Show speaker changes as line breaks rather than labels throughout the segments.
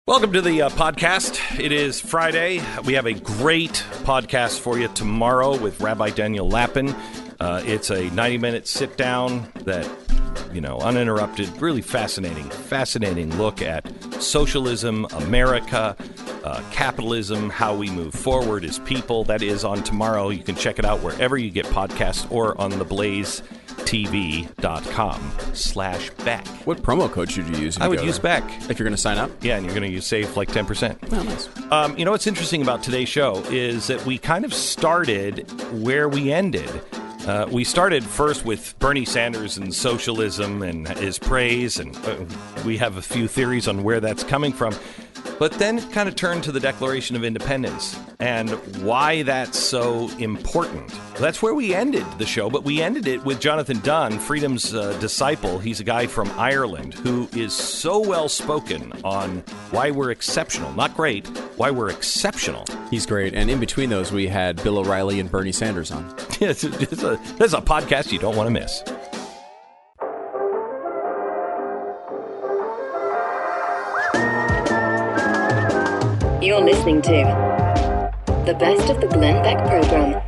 Welcome to the podcast. It is Friday. We have a great podcast for you tomorrow with Rabbi Daniel Lapin. It's a 90-minute sit-down that, uninterrupted, really fascinating look at socialism, America, capitalism, how we move forward as people. That is on tomorrow. You can check it out wherever you get podcasts or on theblazetv.com/Beck.
What promo code should you use?
I would use Beck.
If you're going to sign up?
Yeah, and you're going to save like 10%.
Oh, nice.
What's interesting about today's show is that we kind of started where we ended. We started first with Bernie Sanders and socialism and his praise, and we have a few theories on where that's coming from. But then it kind of turned to the Declaration of Independence and why that's so important. That's where we ended the show, but we ended it with Jonathan Dunn, Freedom's disciple. He's a guy from Ireland who is so well-spoken on why we're exceptional. Not great, why we're exceptional.
He's great. And in between those, we had Bill O'Reilly and Bernie Sanders on.
It's a podcast you don't want to miss.
You're listening to the Best of the Glenn Beck program.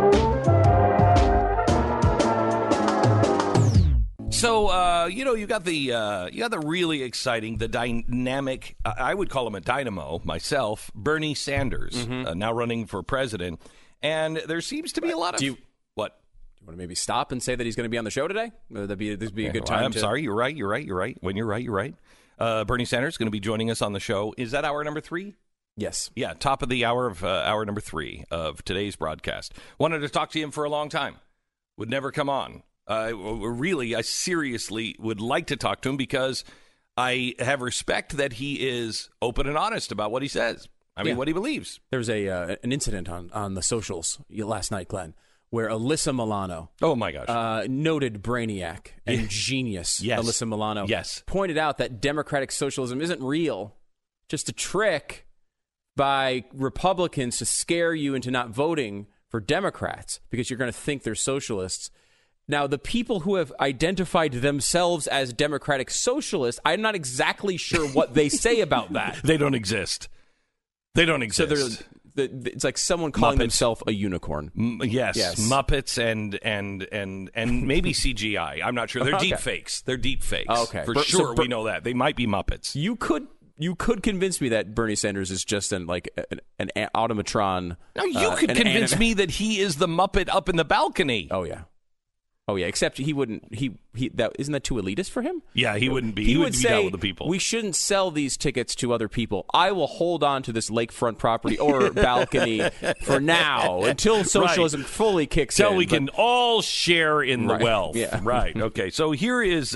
So, you got the really exciting, the dynamic, I would call him a dynamo myself, Bernie Sanders, now running for president. And there seems to be a lot of... What?
Do you want to maybe stop and say that he's going to be on the show today? Would this be a good time?
I'm sorry. You're right. When you're right, you're right. Bernie Sanders is going to be joining us on the show. Is that hour number 3?
Yes.
Yeah, top of the hour of hour number 3 of today's broadcast. Wanted to talk to him for a long time. Would never come on. I seriously would like to talk to him because I have respect that he is open and honest about what he says. What he believes.
There was an incident on the socials last night, Glenn, where Alyssa Milano,
oh my gosh,
noted brainiac and genius,
yes.
Alyssa Milano,
yes,
pointed out that democratic socialism isn't real, just a trick by Republicans to scare you into not voting for Democrats because you're going to think they're socialists. Now, the people who have identified themselves as democratic socialists, I'm not exactly sure what they say about that.
They don't exist. So
it's like someone calling themselves a unicorn.
Yes, Muppets and maybe CGI. I'm not sure. They're deep fakes. They're deep fakes.
Okay,
for sure. We know that they might be Muppets.
You could convince me that Bernie Sanders is just an automatron.
No, you could convince me that he is the Muppet up in the balcony.
Oh yeah, except he wouldn't. Isn't that too elitist for him?
Yeah, he wouldn't be. He would be
say,
down with the people.
We shouldn't sell these tickets to other people. I will hold on to this lakefront property or balcony for now until socialism fully kicks in.
Until we can all share in the wealth.
Yeah.
Right. Okay. So here is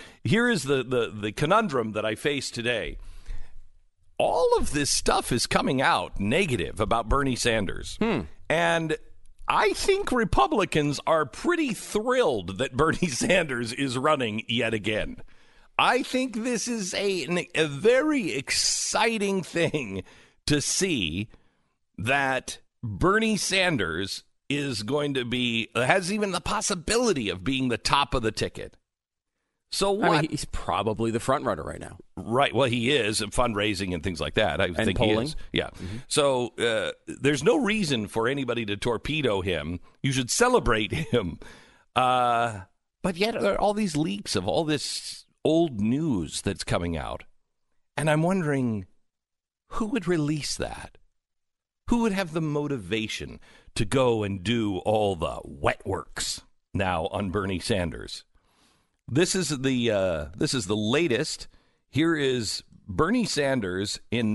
the conundrum that I face today. All of this stuff is coming out negative about Bernie Sanders, and I think Republicans are pretty thrilled that Bernie Sanders is running yet again. I think this is a very exciting thing to see that Bernie Sanders is going to has even the possibility of being the top of the ticket. So what?
He's probably the front runner right now.
Right. Well, he is fundraising and things like that. I think
polling.
He is. Yeah. Mm-hmm. So there's no reason for anybody to torpedo him. You should celebrate him. But yet there are all these leaks of all this old news that's coming out. And I'm wondering who would release that? Who would have the motivation to go and do all the wet works now on Bernie Sanders? This is the latest. Here is Bernie Sanders in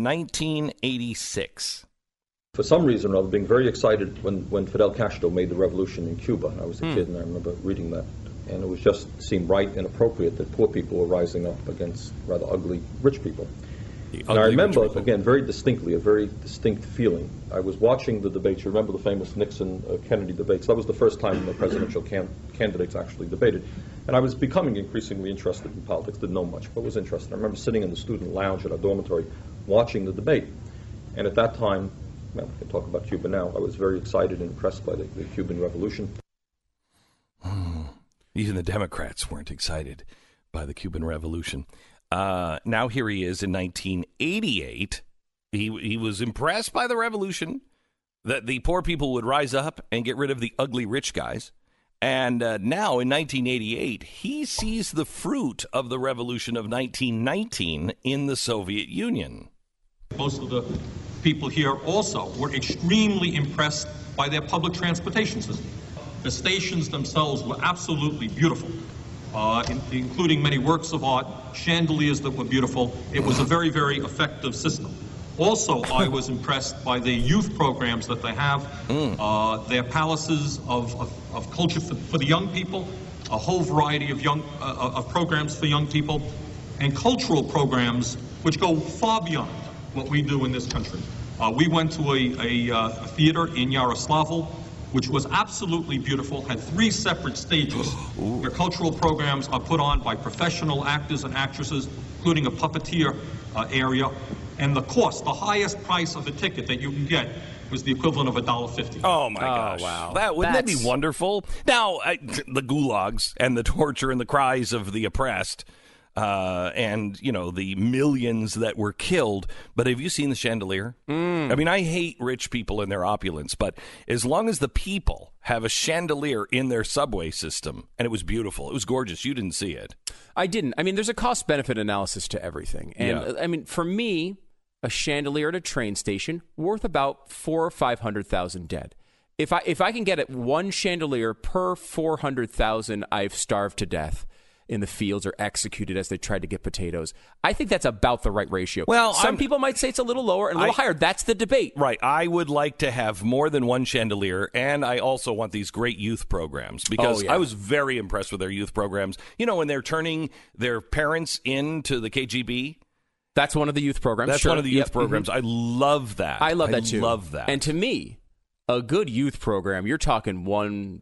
1986.
For some reason or other, being very excited when Fidel Castro made the revolution in Cuba. I was a kid and I remember reading that. And it was just seemed right and appropriate that poor people were rising up against rather ugly rich people. And I remember, again, very distinctly, a very distinct feeling. I was watching the debates. You remember the famous Nixon-Kennedy debates. That was the first time the presidential candidates actually debated. And I was becoming increasingly interested in politics. Didn't know much, but was interested. I remember sitting in the student lounge at our dormitory watching the debate. And at that time, well, we can talk about Cuba now, I was very excited and impressed by the Cuban Revolution.
Even the Democrats weren't excited by the Cuban Revolution. Now here he is in 1988. He was impressed by the revolution, that the poor people would rise up and get rid of the ugly rich guys. And now in 1988, he sees the fruit of the revolution of 1919 in the Soviet Union.
Most of the people here also were extremely impressed by their public transportation system. The stations themselves were absolutely beautiful, including many works of art, chandeliers that were beautiful. It was a very, very effective system. Also, I was impressed by the youth programs that they have, their palaces of culture for the young people, a whole variety of of programs for young people, and cultural programs which go far beyond what we do in this country. We went to a theater in Yaroslavl, which was absolutely beautiful, had 3 separate stages where cultural programs are put on by professional actors and actresses, including a puppeteer area. And the cost, the highest price of the ticket that you can get, was the equivalent of $1.50.
Oh, my gosh.
Wow.
Wouldn't that be wonderful? Now, the gulags and the torture and the cries of the oppressed and, the millions that were killed. But have you seen the chandelier? I mean, I hate rich people and their opulence, but as long as the people have a chandelier in their subway system, and it was beautiful. It was gorgeous. You didn't see it.
I didn't. I mean, there's a cost-benefit analysis to everything. And, I mean, for me, a chandelier at a train station worth about 400,000 or 500,000 dead. If I can get it one chandelier per 400,000, I've starved to death in the fields or executed as they tried to get potatoes. I think that's about the right ratio.
Well,
some people might say it's a little lower and a little higher. That's the debate.
Right. I would like to have more than one chandelier, and I also want these great youth programs because I was very impressed with their youth programs. When they're turning their parents into the KGB.
That's one of the youth programs.
That's one of the youth programs. I love that.
I love that too.
Love that.
And to me, a good youth program, you're talking 1.2,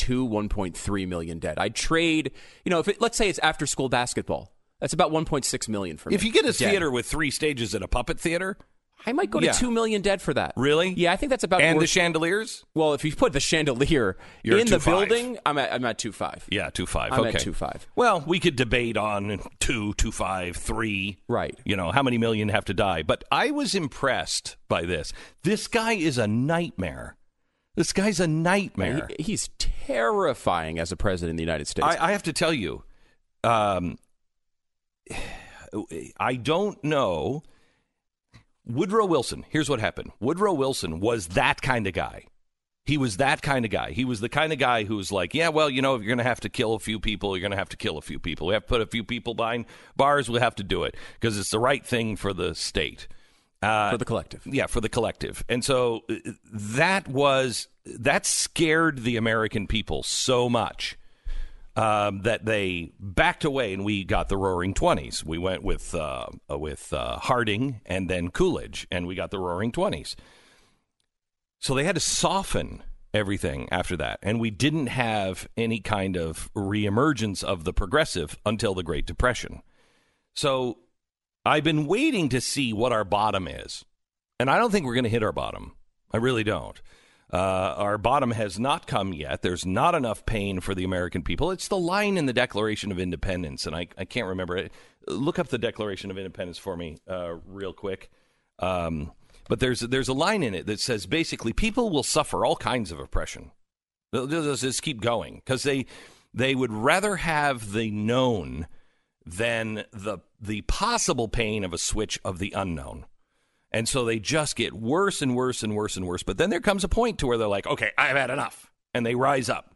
1.3 million dead. I'd trade, let's say it's after school basketball. That's about 1.6 million for me.
If you get a
dead.
theater with 3 stages at a puppet theater,
I might go to 2 million dead for that.
Really?
Yeah, I think that's about.
And the chandeliers?
Well, if you put the chandelier in the building, I'm at 2.5.
Yeah, 2.5.
I'm
okay.
at 2.5.
Well, we could debate on 2, 2.5, 3.
Right.
How many million have to die? But I was impressed by this. This guy is a nightmare. This guy's a nightmare.
He's terrifying as a president of the United States.
I have to tell you, I don't know. Woodrow Wilson, here's what happened. Woodrow Wilson was that kind of guy. He was that kind of guy. He was the kind of guy who was like, yeah, well, if you're going to have to kill a few people, you're going to have to kill a few people. We have to put a few people behind bars. We'll have to do it because it's the right thing for the state.
For the collective.
Yeah, for the collective. And so that scared the American people so much that they backed away, and we got the Roaring 20s. We went with Harding and then Coolidge, and we got the Roaring 20s. So they had to soften everything after that, and we didn't have any kind of reemergence of the progressive until the Great Depression. So I've been waiting to see what our bottom is, and I don't think we're going to hit our bottom. I really don't. Our bottom has not come yet. There's not enough pain for the American people. It's the line in the Declaration of Independence, and I can't remember it. Look up the Declaration of Independence for me real quick. But there's a line in it that says basically people will suffer all kinds of oppression. They'll just keep going because they would rather have the known than the possible pain of a switch of the unknown. And so they just get worse and worse and worse and worse. But then there comes a point to where they're like, okay, I've had enough. And they rise up.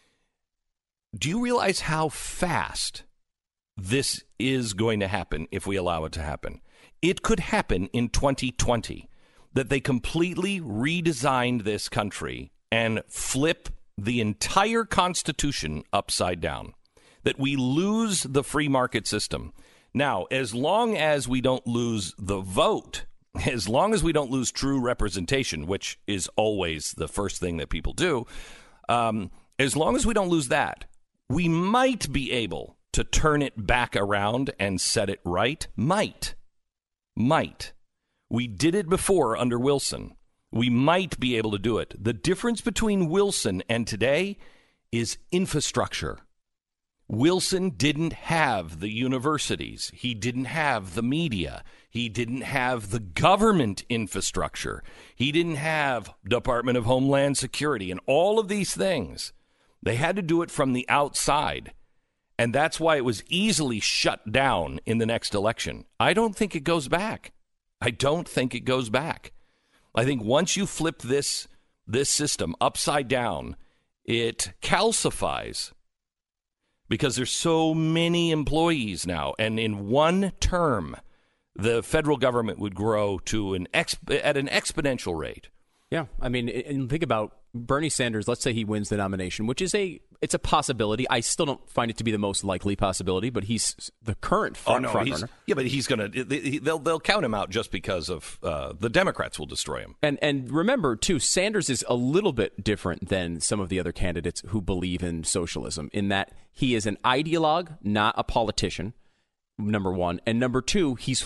Do you realize how fast this is going to happen if we allow it to happen? It could happen in 2020 that they completely redesigned this country and flip the entire Constitution upside down, that we lose the free market system. Now, as long as we don't lose the vote, as long as we don't lose true representation, which is always the first thing that people do, as long as we don't lose that, we might be able to turn it back around and set it right. Might. We did it before under Wilson. We might be able to do it. The difference between Wilson and today is infrastructure. Wilson didn't have the universities. He didn't have the media. He didn't have the government infrastructure. He didn't have Department of Homeland Security and all of these things. They had to do it from the outside. And that's why it was easily shut down in the next election. I don't think it goes back. I don't think it goes back. I think once you flip this system upside down, it calcifies because there's so many employees now. And in one term, the federal government would grow to at an exponential rate.
Yeah. I mean, and think about Bernie Sanders. Let's say he wins the nomination, which is it's a possibility. I still don't find it to be the most likely possibility, but he's the current front runner.
Yeah, but he's going to, they'll count him out just because of the Democrats will destroy him.
And remember, too, Sanders is a little bit different than some of the other candidates who believe in socialism in that he is an ideologue, not a politician, number one. And number two, he's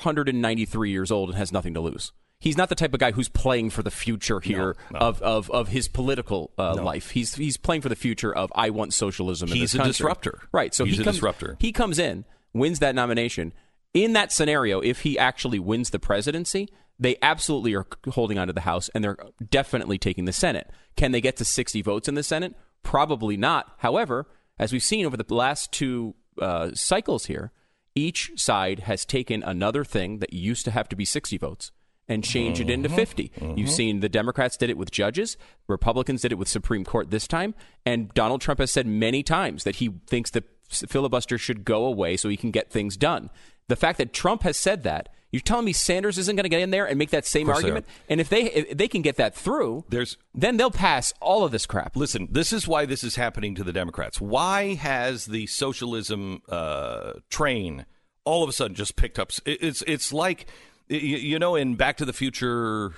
493 years old and has nothing to lose. He's not the type of guy who's playing for the future here of his political life. He's playing for the future of I want socialism in this country. He's a disruptor. Right. So
he's a disruptor.
He comes in, wins that nomination. In that scenario, if he actually wins the presidency, they absolutely are holding on to the House, and they're definitely taking the Senate. Can they get to 60 votes in the Senate? Probably not. However, as we've seen over the last two cycles here, each side has taken another thing that used to have to be 60 votes and change it into 50. You've seen the Democrats did it with judges. Republicans did it with Supreme Court this time. And Donald Trump has said many times that he thinks the filibuster should go away so he can get things done. The fact that Trump has said that, you're telling me Sanders isn't going to get in there and make that same argument? And if they can get that through, then they'll pass all of this crap.
Listen, this is why this is happening to the Democrats. Why has the socialism train all of a sudden just picked up? It's like... You know, in Back to the Future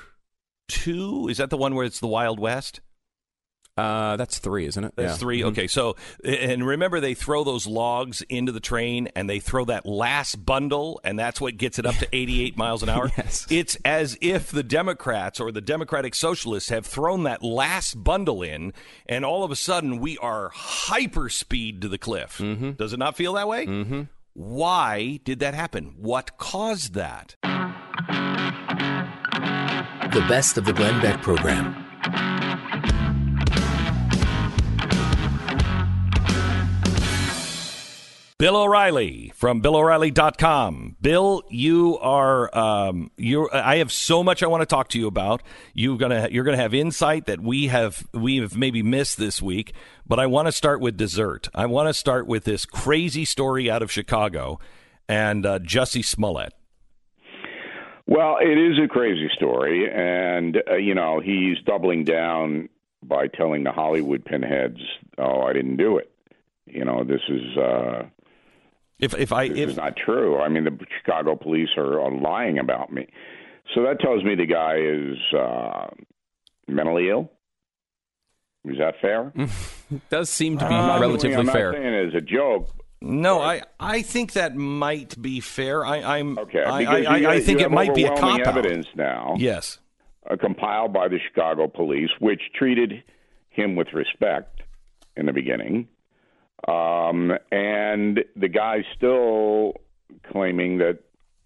2, is that the one where it's the Wild West?
That's 3, isn't it?
That's 3. Okay, so, and remember they throw those logs into the train and they throw that last bundle and that's what gets it up to 88 miles an hour?
Yes.
It's as if the Democrats or the Democratic Socialists have thrown that last bundle in and all of a sudden we are hyperspeed to the cliff. Mm-hmm. Does it not feel that way?
Mm-hmm.
Why did that happen? What caused that?
The best of the Glenn Beck program.
Bill O'Reilly from BillO'Reilly.com. Bill, you are I have so much I want to talk to you about. You're gonna have insight that we have maybe missed this week. But I want to start with dessert. I want to start with this crazy story out of Chicago and Jussie Smollett.
Well, it is a crazy story, and he's doubling down by telling the Hollywood pinheads, "Oh, I didn't do it." This is this is not true. I mean, the Chicago police are lying about me, so that tells me the guy is mentally ill. Is that fair?
It does seem to be relatively fair.
I'm not saying it as a joke.
No, I think that might be fair.
Okay.
I think it might be a cop-out.
Evidence now.
Yes.
Compiled by the Chicago police, which treated him with respect in the beginning. And the guy's still claiming that,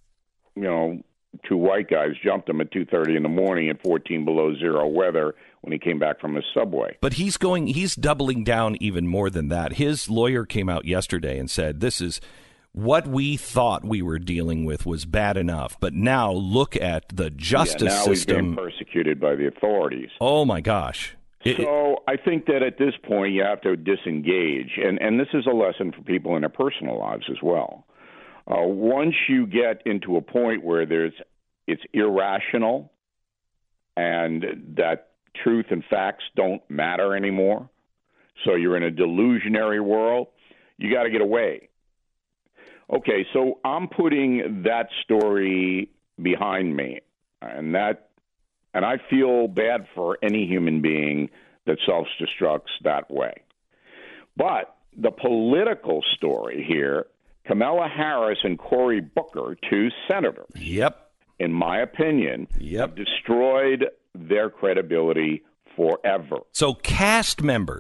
two white guys jumped him at 2:30 in the morning in 14 below zero weather when he came back from his subway.
But he's doubling down even more than that. His lawyer came out yesterday and said, this is what we thought we were dealing with was bad enough. But now look at the justice
now
system.
He's being persecuted by the authorities.
Oh, my gosh.
So I think that at this point you have to disengage. And this is a lesson for people in their personal lives as well. Once you get into a point where it's irrational and that truth and facts don't matter anymore, so you're in a delusionary world, you got to get away. Okay, so I'm putting that story behind me, and I feel bad for any human being that self-destructs that way. But the political story here, Kamala Harris and Cory Booker, two senators, in my opinion, have destroyed their credibility forever.
So cast members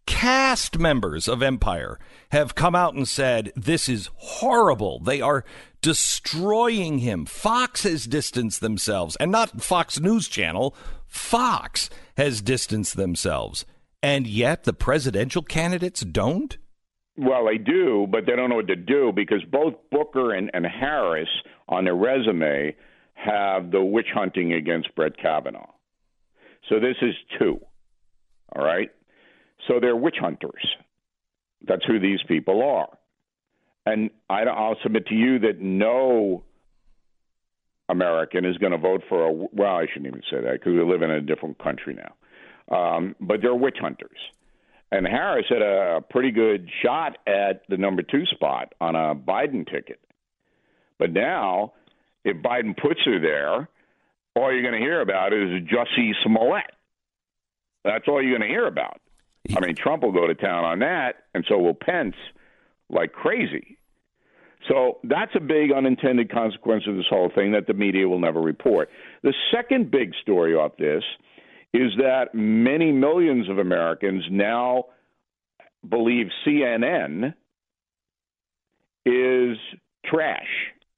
cast members of Empire have come out and said, this is horrible. They are destroying him. Fox has distanced themselves, and not Fox News Channel. Fox has distanced themselves. And yet the presidential candidates don't?
Well, they do, but they don't know what to do because both Booker and Harris on their resume have the witch hunting against Brett Kavanaugh. So this is two, all right? So they're witch hunters. That's who these people are. And I'll submit to you that no American is going to vote for well, I shouldn't even say that because we live in a different country now. But they're witch hunters. And Harris had a pretty good shot at the number 2 spot on a Biden ticket. But now, if Biden puts her there, all you're going to hear about is Jussie Smollett. That's all you're going to hear about. I mean, Trump will go to town on that, and so will Pence like crazy. So that's a big unintended consequence of this whole thing that the media will never report. The second big story off this is that many millions of Americans now believe CNN is trash.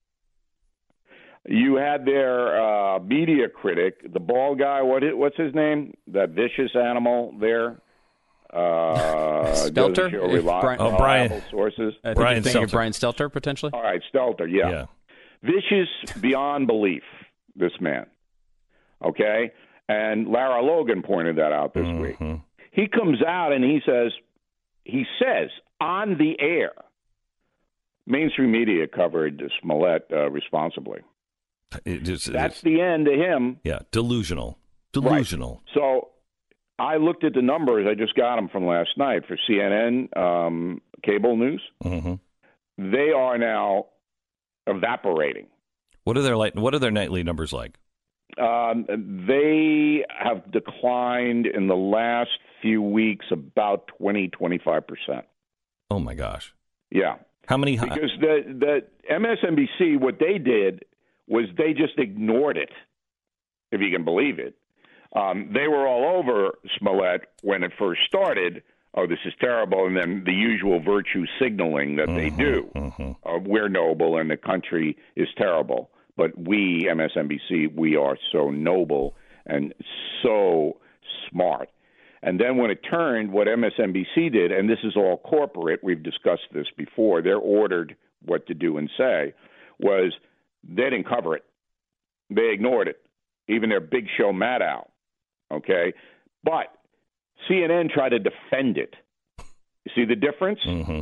You had their media critic, the bald guy, what's his name? That vicious animal there?
Stelter?
Brian. Sources.
I think you're thinking of Brian Stelter, potentially?
All right, Stelter, yeah. Vicious beyond belief, this man. Okay? And Lara Logan pointed that out this week. He comes out and he says on the air, mainstream media covered Smollett responsibly. That's the end of him.
Yeah, delusional.
Right. So I looked at the numbers. I just got them from last night for CNN cable news. They are now evaporating.
What are their nightly numbers like?
They have declined in the last few weeks about 20-25%.
Oh my gosh!
Yeah.
How many?
Because the MSNBC, what they did was they just ignored it, if you can believe it. They were all over Smollett when it first started. Oh, this is terrible, and then the usual virtue signaling that they do. We're noble, and the country is terrible. But we, MSNBC, we are so noble and so smart. And then when it turned, what MSNBC did, and this is all corporate, we've discussed this before, they're ordered what to do and say, was they didn't cover it. They ignored it, even their big show Maddow, okay? But CNN tried to defend it. You see the difference?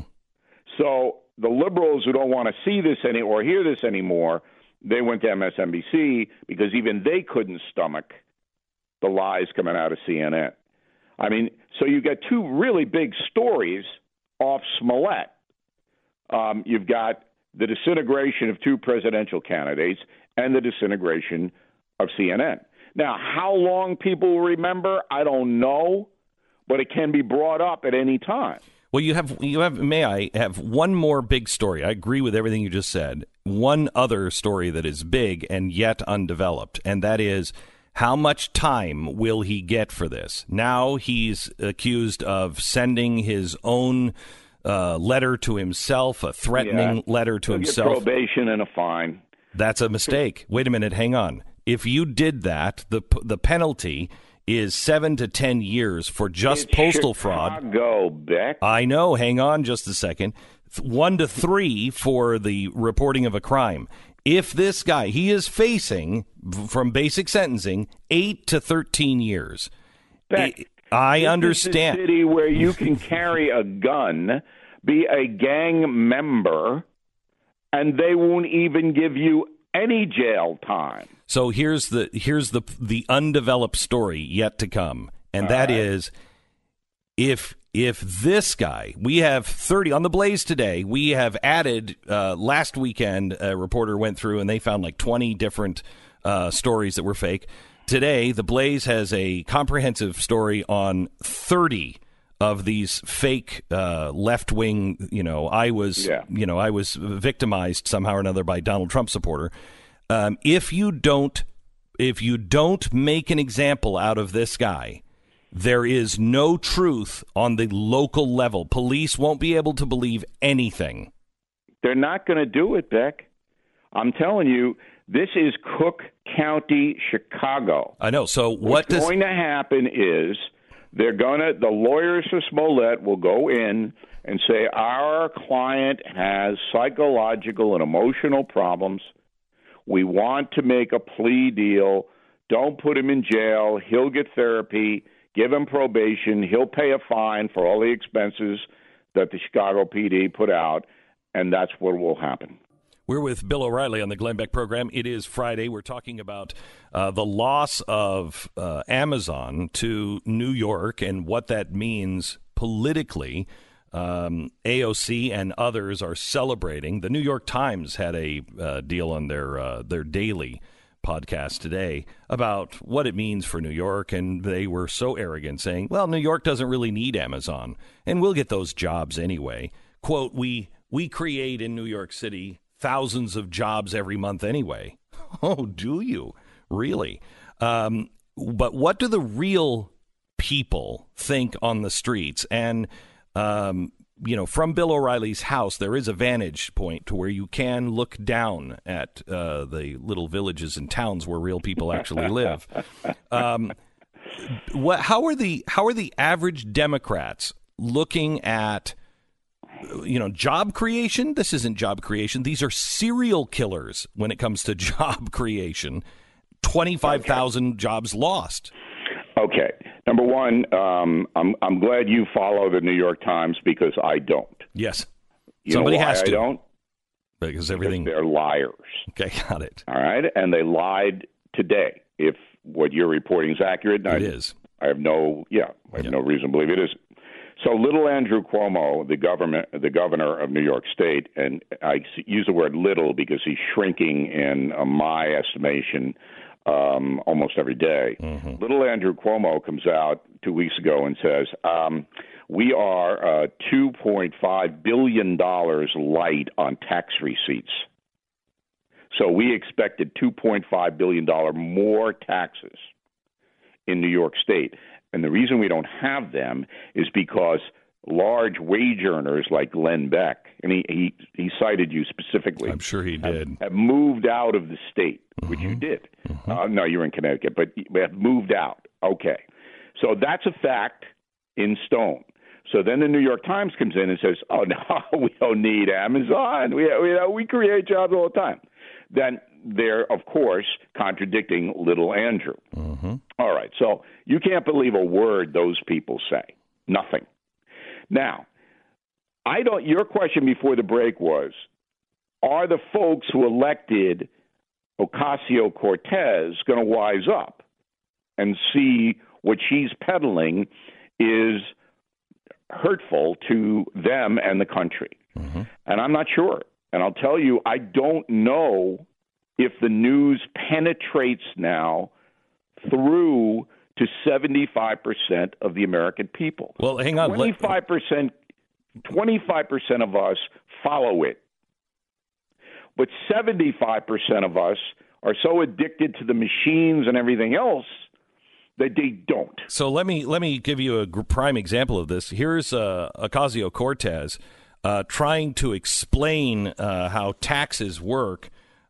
So the liberals who don't want to see this or hear this anymore, they went to MSNBC because even they couldn't stomach the lies coming out of CNN. I mean, so you got two really big stories off Smollett. You've got the disintegration of two presidential candidates and the disintegration of CNN. Now, how long people will remember, I don't know, but it can be brought up at any time.
Well, you have. May I have one more big story? I agree with everything you just said. One other story that is big and yet undeveloped, and that is how much time will he get for this? Now he's accused of sending his own letter to himself, a threatening letter to himself.
Get probation and a fine.
That's a mistake. Wait a minute. Hang on. If you did that, the penalty is 7 to 10 years for just postal fraud.
Go, Beck.
I know. Hang on just a second. 1 to 3 for the reporting of a crime. If this guy, he is facing, from basic sentencing, 8 to 13 years.
Beck,
I understand.
This is a city where you can carry a gun, be a gang member, and they won't even give you any jail time.
So here's the undeveloped story yet to come, and that is if this guy, we have 30 on the Blaze today. We have added last weekend. A reporter went through and they found like 20 different stories that were fake. Today, the Blaze has a comprehensive story on 30 of these fake left wing. I was victimized somehow or another by Donald Trump supporter. If you don't make an example out of this guy, there is no truth on the local level. Police won't be able to believe anything.
They're not going to do it, Beck. I'm telling you, this is Cook County, Chicago.
I know. So
what's going to happen is the lawyers for Smollett will go in and say, our client has psychological and emotional problems. We want to make a plea deal. Don't put him in jail. He'll get therapy. Give him probation. He'll pay a fine for all the expenses that the Chicago PD put out, and that's what will happen.
We're with Bill O'Reilly on the Glenn Beck program. It is Friday. We're talking about the loss of Amazon to New York and what that means politically. AOC and others are celebrating. The New York Times had a deal on their daily podcast today about what it means for New York, and they were so arrogant, saying, well, New York doesn't really need Amazon, and we'll get those jobs anyway. Quote, we create in New York City thousands of jobs every month anyway. Oh, do you? Really? But what do the real people think on the streets? And, from Bill O'Reilly's house, there is a vantage point to where you can look down at the little villages and towns where real people actually live. How are the average Democrats looking at job creation? This isn't job creation. These are serial killers when it comes to job creation. 25,000 jobs lost.
Okay. Number one, I'm glad you follow the New York Times because I don't.
Yes.
Somebody
has to.
I don't?
Because
they're liars.
Okay, got it.
All right. And they lied today. If what you're reporting is accurate,
it is.
I have no reason to believe it is. So little Andrew Cuomo, the governor of New York State, and I use the word little because he's shrinking in my estimation almost every day. Mm-hmm. Little Andrew Cuomo comes out 2 weeks ago and says, we are $2.5 billion light on tax receipts. So we expected $2.5 billion more taxes in New York State. And the reason we don't have them is because large wage earners like Glenn Beck, and he cited you specifically.
I'm sure he did.
Have moved out of the state, which you did.
Mm-hmm.
No, you're in Connecticut, but we have moved out. Okay. So that's a fact in stone. So then the New York Times comes in and says, oh, no, we don't need Amazon. We create jobs all the time. Then they're, of course, contradicting little Andrew.
Mm-hmm.
All right. So you can't believe a word those people say. Nothing. Now, your question before the break was, are the folks who elected Ocasio-Cortez going to wise up and see what she's peddling is hurtful to them and the country?
Mm-hmm.
And I'm not sure. And I'll tell you, I don't know if the news penetrates now through to 75% of the American people.
Well, hang on.
25% of us follow it. But 75% of us are so addicted to the machines and everything else that they don't.
So let me give you a prime example of this. Here's Ocasio-Cortez trying to explain how taxes work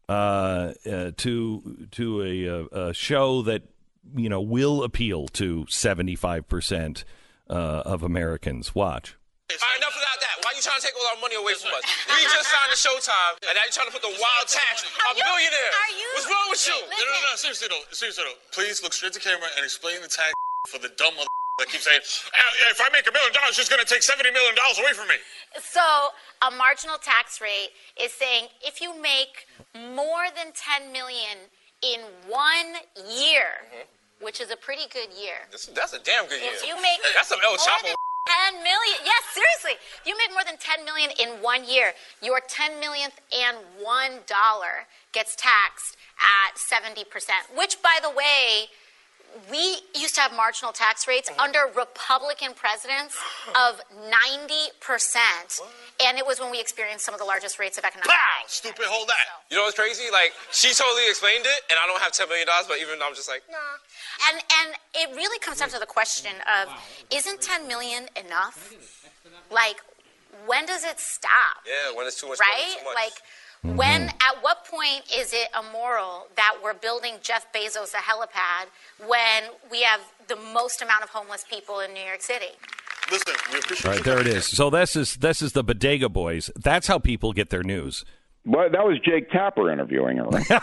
to a show that will appeal to 75% of Americans. Watch.
All right, enough about that. Why are you trying to take all our money away from us? We just signed the Showtime, and now you're trying to put the wild tax on billionaires. What's wrong with you?
No, seriously though. Please look straight to camera and explain the tax for the dumb mother that keeps saying, if I make $1 million, she's going to take $70 million away from me.
So a marginal tax rate is saying if you make more than $10 million in 1 year, which is a pretty good year.
That's a damn good year.
If you make
that's some El Chapo.
10 million. Yes, seriously. If you make more than 10 million in 1 year, your 10 millionth and $1 gets taxed at 70%, which, by the way, we used to have marginal tax rates under Republican presidents of 90%. And it was when we experienced some of the largest rates of economic growth.
Stupid, hold that. You know what's crazy? Like, she totally explained it, and I don't have $10 million, but even I'm just like, nah.
And it really comes down to the question of, isn't $10 million enough? Like, when does it stop?
Yeah, when it's too much.
Right?
Too much.
Like, when, at what point is it immoral that we're building Jeff Bezos a helipad when we have the most amount of homeless people in New York City?
Listen, we appreciate.
All right, there it is. So this is the Bodega Boys. That's how people get their news.
Well, that was Jake Tapper interviewing her. Right?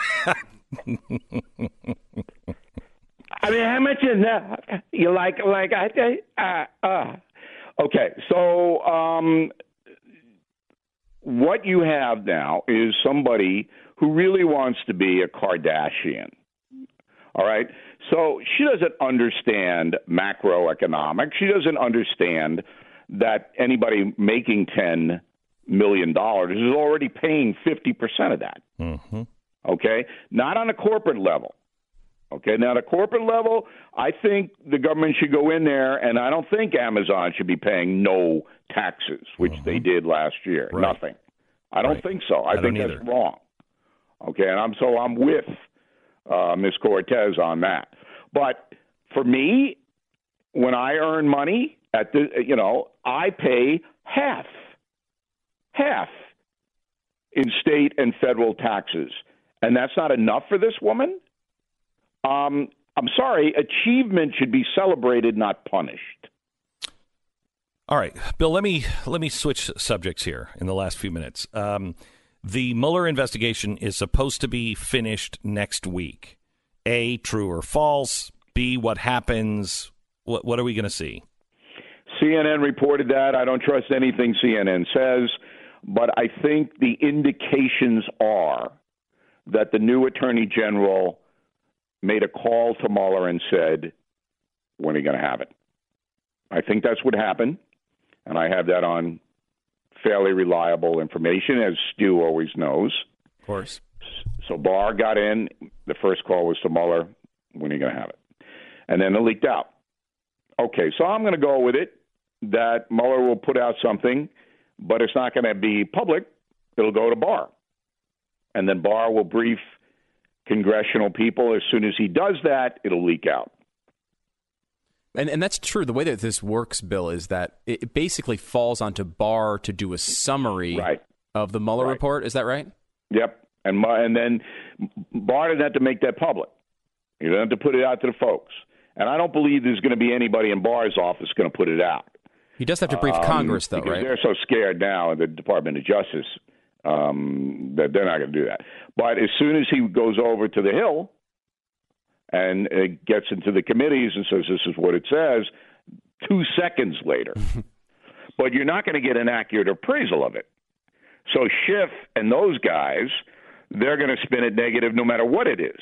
I mean, how much is that? You like okay, so what you have now is somebody who really wants to be a Kardashian. All right? So she doesn't understand macroeconomics. She doesn't understand that anybody making $10 million is already paying 50% of that.
Mm-hmm.
Okay? Not on a corporate level. Okay? Now, at a corporate level, I think the government should go in there, and I don't think Amazon should be paying no taxes, which they did last year.
Right.
Nothing. I don't think so. I think that's wrong. Okay? And I'm with Ms. Cortez on that. But for me, when I earn money at I pay half in state and federal taxes, and that's not enough for this woman. I'm sorry. Achievement should be celebrated, not punished.
All right, Bill. Let me switch subjects here in the last few minutes. The Mueller investigation is supposed to be finished next week. A, true or false? B, what happens? What are we going to see?
CNN reported that. I don't trust anything CNN says, but I think the indications are that the new Attorney General made a call to Mueller and said, when are you going to have it? I think that's what happened, and I have that on fairly reliable information, as Stu always knows.
Of course.
So Barr got in. The first call was to Mueller. When are you going to have it? And then it leaked out. Okay, so I'm going to go with it that Mueller will put out something, but it's not going to be public. It'll go to Barr. And then Barr will brief congressional people. As soon as he does that, it'll leak out.
And that's true. The way that this works, Bill, is that it basically falls onto Barr to do a summary of the Mueller report. Is that right?
Yep. And then Barr doesn't have to make that public. He doesn't have to put it out to the folks. And I don't believe there's going to be anybody in Barr's office going to put it out.
He does have to brief Congress, though,
because
right?
They're so scared now in the Department of Justice that they're not going to do that. But as soon as he goes over to the Hill and gets into the committees and says this is what it says, 2 seconds later. But you're not going to get an accurate appraisal of it. So Schiff and those guys, they're going to spin it negative no matter what it is.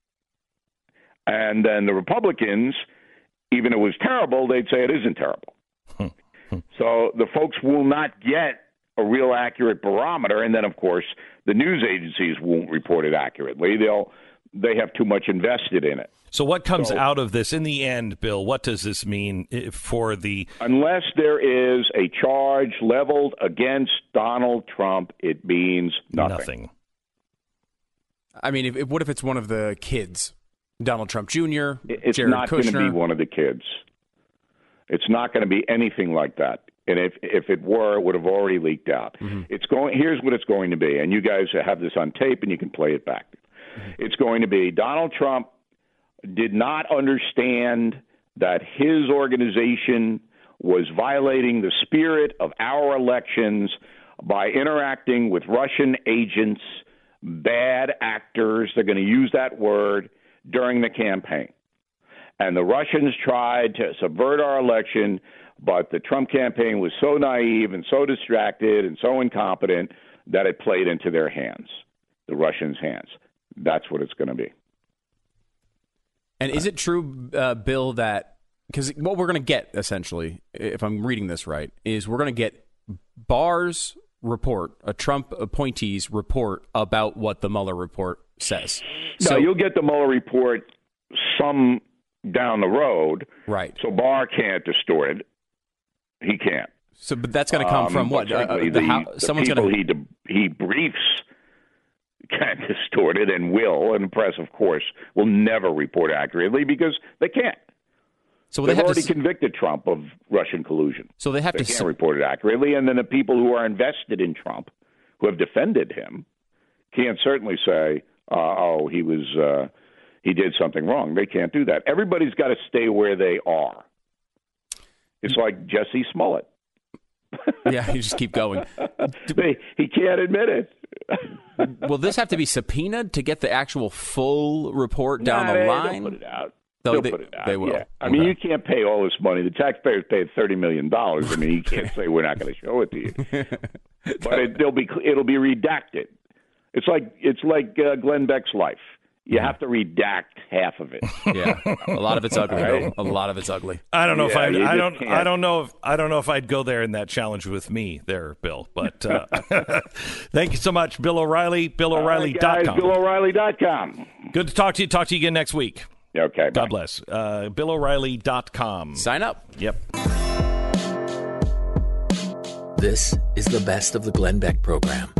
And then the Republicans, even if it was terrible, they'd say it isn't terrible. So the folks will not get a real accurate barometer. And then, of course, the news agencies won't report it accurately. They have too much invested in it.
So what comes out of this in the end, Bill? What does this mean for the...
Unless there is a charge leveled against Donald Trump, it means nothing.
I mean, what if it's one of the kids? Donald Trump Jr.,
It's
Jared
not going to
Kushner.
be one of the kids. It's not going to be anything like that. And if it were, it would have already leaked out.
Mm-hmm.
Here's what it's going to be, and you guys have this on tape, and you can play it back. Mm-hmm. It's going to be Donald Trump did not understand that his organization was violating the spirit of our elections by interacting with Russian agents, bad actors. They're going to use that word during the campaign. And the Russians tried to subvert our election, but the Trump campaign was so naive and so distracted and so incompetent that it played into their hands, the Russians' hands. That's what it's going to be.
And is it true, Bill, that because what we're going to get, essentially, if I'm reading this right, is we're going to get Barr's report, a Trump appointee's report about what the Mueller report says.
No, you'll get the Mueller report some down the road.
Right.
So Barr can't distort it. He can't.
So, but that's going to come from what?
Someone's going to he briefs can distort it and will, and the press, of course, will never report accurately because they can't.
So
they've already convicted Trump of Russian collusion.
So they can't
report it accurately, and then the people who are invested in Trump, who have defended him, can't certainly say, he did something wrong. They can't do that. Everybody's got to stay where they are. It's like Jesse Smollett.
Yeah, you just keep going.
He can't admit it.
Will this have to be subpoenaed to get the actual full report down the line?
They'll put it out.
They'll
put it out.
They will.
Yeah. I mean, you can't pay all this money. The taxpayers paid $30 million. I mean, you can't say we're not going to show it to you. But it'll be redacted. It's like Glenn Beck's life. You have to redact half of it.
Yeah, a lot of it's ugly. Right? A lot of it's ugly.
I don't know if I don't know if I'd go there in that challenge with me there, Bill. But thank you so much, Bill O'Reilly. BillO'Reilly.com.
BillO'Reilly.com.
Good to talk to you. Talk to you again next week.
Okay.
God bless. BillO'Reilly.com.
Sign up.
Yep.
This is the best of the Glenn Beck program.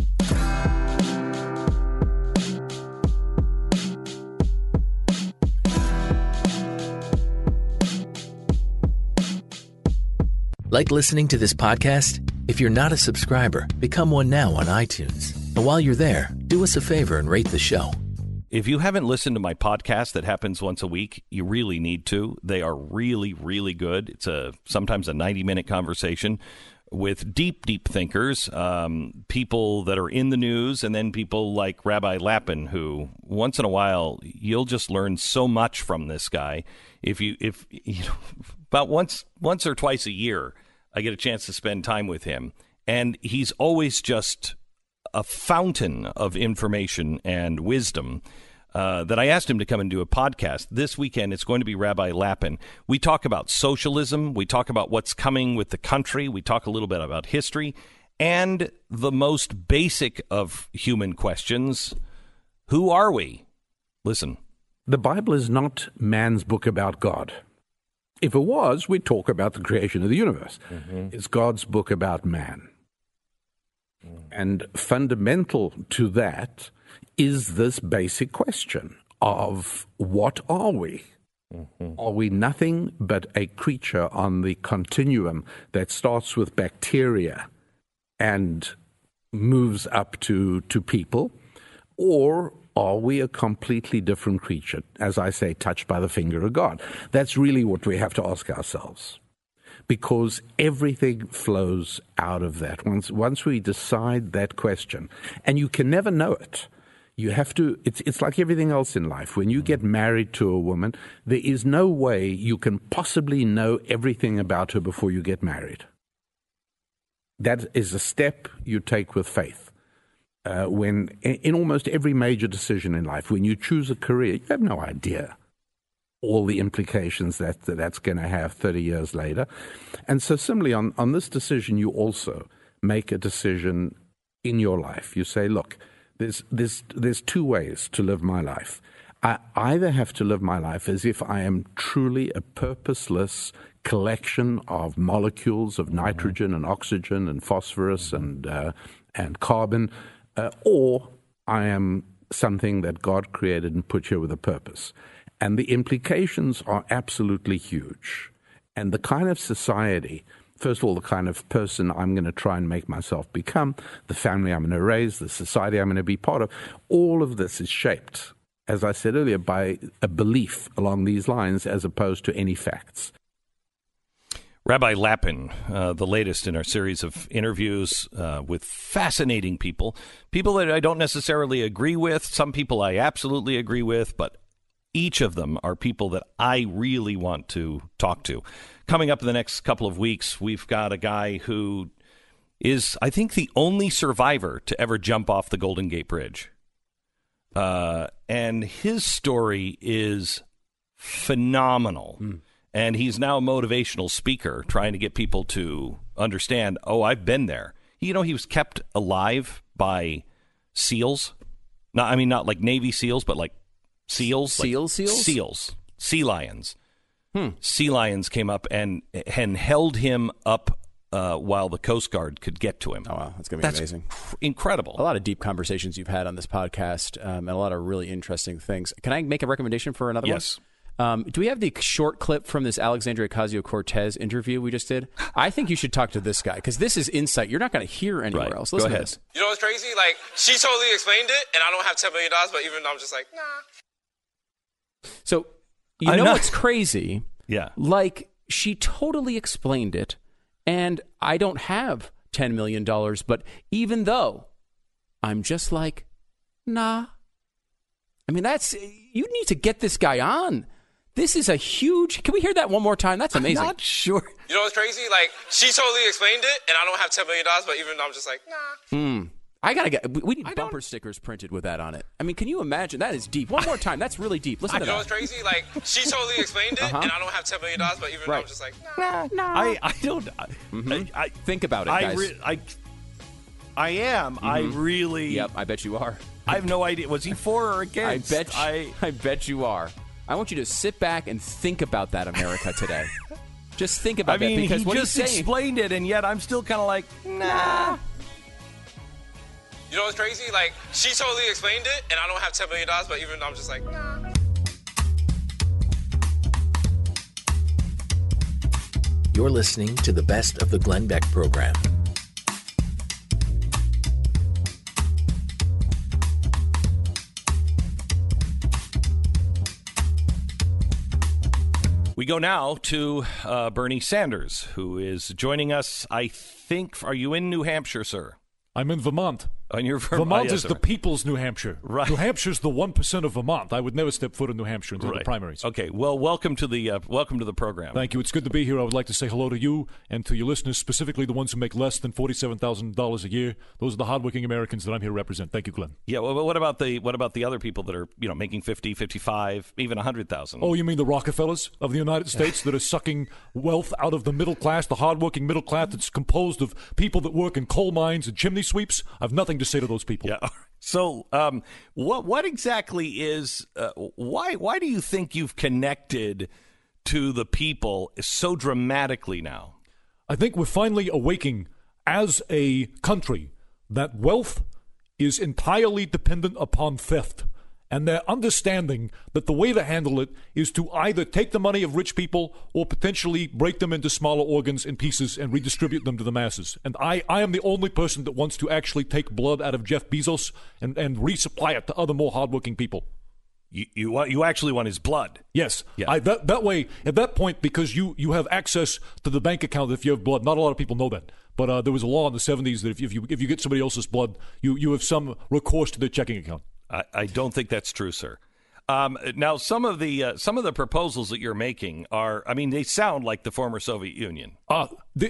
Like listening to this podcast? If you're not a subscriber, become one now on iTunes. And while you're there, do us a favor and rate the show.
If you haven't listened to my podcast that happens once a week, you really need to. They are really, really good. It's sometimes a 90-minute conversation with deep, deep thinkers, people that are in the news, and then people like Rabbi Lapin, who once in a while you'll just learn so much from this guy. If you know, about once or twice a year, I get a chance to spend time with him, and he's always just a fountain of information and wisdom. That I asked him to come and do a podcast. This weekend, it's going to be Rabbi Lapin. We talk about socialism. We talk about what's coming with the country. We talk a little bit about history. And the most basic of human questions, who are we? Listen.
The Bible is not man's book about God. If it was, we'd talk about the creation of the universe. Mm-hmm. It's God's book about man. And fundamental to that is this basic question of what are we? Mm-hmm. Are we nothing but a creature on the continuum that starts with bacteria and moves up to people? Or are we a completely different creature, as I say, touched by the finger of God? That's really what we have to ask ourselves. Because everything flows out of that. Once we decide that question, and you can never know it, you have to. It's like everything else in life. When you get married to a woman, there is no way you can possibly know everything about her before you get married. That is a step you take with faith. When in almost every major decision in life, when you choose a career, you have no idea all the implications that's going to have 30 years later. And so similarly, on this decision, you also make a decision in your life. You say, look, there's two ways to live my life. I either have to live my life as if I am truly a purposeless collection of molecules of nitrogen and oxygen and phosphorus and carbon, or I am something that God created and put here with a purpose. And the implications are absolutely huge. And the kind of society, first of all, the kind of person I'm going to try and make myself become, the family I'm going to raise, the society I'm going to be part of, all of this is shaped, as I said earlier, by a belief along these lines as opposed to any facts.
Rabbi Lapin, the latest in our series of interviews with fascinating people that I don't necessarily agree with, some people I absolutely agree with, but each of them are people that I really want to talk to. Coming up in the next couple of weeks, we've got a guy who is, I think, the only survivor to ever jump off the Golden Gate Bridge. And his story is phenomenal. And he's now a motivational speaker trying to get people to understand, I've been there. You know, he was kept alive by SEALs. Not like Navy SEALs, but like SEALs.
SEALs?
Seals. Sea lions. Sea lions came up and held him up while the Coast Guard could get to him.
Oh, wow. That's going to be amazing.
Incredible.
A lot of deep conversations you've had on this podcast and a lot of really interesting things. Can I make a recommendation for another one?
Yes.
Do we have the short clip from this Alexandria Ocasio-Cortez interview we just did? I think you should talk to this guy because this is insight you're not going to hear anywhere else. Listen
Go ahead.
to this.
You know what's crazy? Like, she totally explained it, and I don't have $10 million, but even I'm just like, nah.
So, you know what's crazy?
Yeah.
Like, she totally explained it, and I don't have $10 million, but even though I'm just like, nah. I mean, you need to get this guy on. This is a huge... Can we hear that one more time? That's amazing.
I'm not sure.
You know what's crazy? Like, she totally explained it, and I don't have $10 million, but even I'm just like, nah.
I gotta get... We need bumper stickers printed with that on it. I mean, can you imagine? That is deep. One more time. That's really deep. Listen to that.
You know what's crazy? Like, she totally explained it, and I don't have $10 million, but even I'm just like, nah.
I don't... I
think about it, guys.
I am. I really...
Yep, I bet you are.
I have no idea. Was he for or against?
I bet you are. I want you to sit back and think about that, America, today. Just think about that. Because
he
what
just
he's saying,
explained it, and yet I'm still kind of like, nah.
You know what's crazy? Like, she totally explained it, and I don't have $10 million, but even I'm just like, nah.
You're listening to the Best of the Glenn Beck program.
We go now to Bernie Sanders, who is joining us, I think. Are you in New Hampshire, sir?
I'm in Vermont.
And you're
Vermont is the people's New Hampshire.
Right.
New Hampshire's the 1% of Vermont. I would never step foot in New Hampshire until the primaries.
Okay. Well, welcome to the program.
Thank you. It's good to be here. I would like to say hello to you and to your listeners, specifically the ones who make less than $47,000 a year. Those are the hardworking Americans that I'm here to represent. Thank you, Glenn.
Yeah. Well, what about the other people that are making 50, 55, even 100,000?
Oh, you mean the Rockefellers of the United States that are sucking wealth out of the middle class, the hardworking middle class that's composed of people that work in coal mines and chimney sweeps? I've nothing to say to those people.
Yeah. So, what exactly is why do you think you've connected to the people so dramatically now?
I think we're finally awaking as a country that wealth is entirely dependent upon theft. And they're understanding that the way to handle it is to either take the money of rich people or potentially break them into smaller organs in pieces and redistribute them to the masses. And I am the only person that wants to actually take blood out of Jeff Bezos and resupply it to other more hardworking people.
You actually want his blood?
Yes.
Yeah.
That way, at that point, because you have access to the bank account if you have blood. Not a lot of people know that. But there was a law in the 70s that if you get somebody else's blood, you have some recourse to their checking account.
I don't think that's true, sir. Now, some of the proposals that you're making are, they sound like the former Soviet Union.
I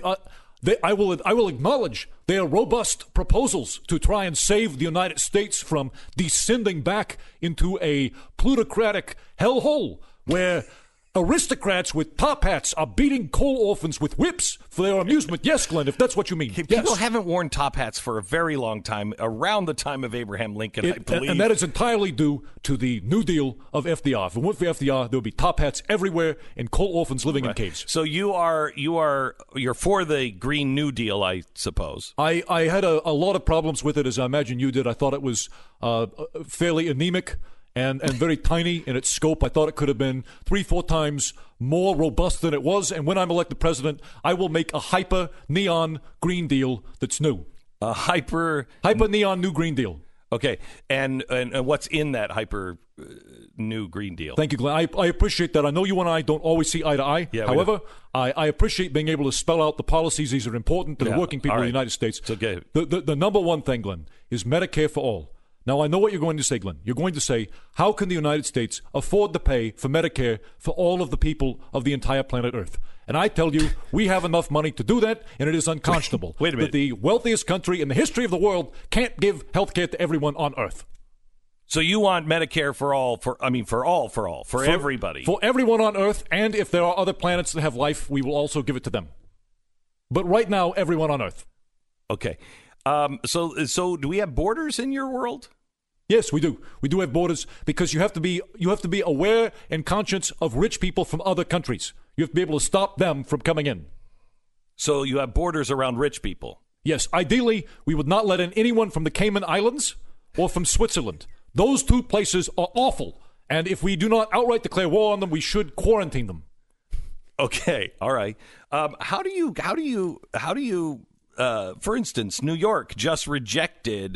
will acknowledge they are robust proposals to try and save the United States from descending back into a plutocratic hellhole where aristocrats with top hats are beating coal orphans with whips for their amusement. Yes, Glenn, if that's what you mean.
People haven't worn top hats for a very long time, around the time of Abraham Lincoln, I believe.
And that is entirely due to the New Deal of FDR. If it weren't for FDR, there would be top hats everywhere and coal orphans living in caves.
So you're for the Green New Deal, I suppose.
I had a lot of problems with it, as I imagine you did. I thought it was fairly anemic. And very tiny in its scope. I thought it could have been 3-4 times more robust than it was. And when I'm elected president, I will make a hyper neon Green Deal that's new.
A hyper
neon new Green Deal.
Okay, and what's in that hyper new Green Deal?
Thank you, Glenn. I appreciate that. I know you and I don't always see eye to eye.
Yeah,
however, I appreciate being able to spell out the policies. These are important to the working people of the United States.
It's okay.
The number one thing, Glenn, is Medicare for all. Now, I know what you're going to say, Glenn. You're going to say, how can the United States afford to pay for Medicare for all of the people of the entire planet Earth? And I tell you, we have enough money to do that, and it is unconscionable
Wait a minute.
that the wealthiest country in the history of the world can't give health care to everyone on Earth.
So you want Medicare for all, for everybody.
For everyone on Earth, and if there are other planets that have life, we will also give it to them. But right now, everyone on Earth.
Okay. So do we have borders in your world?
Yes, we do. We do have borders because you have to be aware and conscious of rich people from other countries. You have to be able to stop them from coming in.
So you have borders around rich people.
Yes, ideally, we would not let in anyone from the Cayman Islands or from Switzerland. Those two places are awful, and if we do not outright declare war on them, we should quarantine them.
Okay, all right. How do you? For instance, New York just rejected,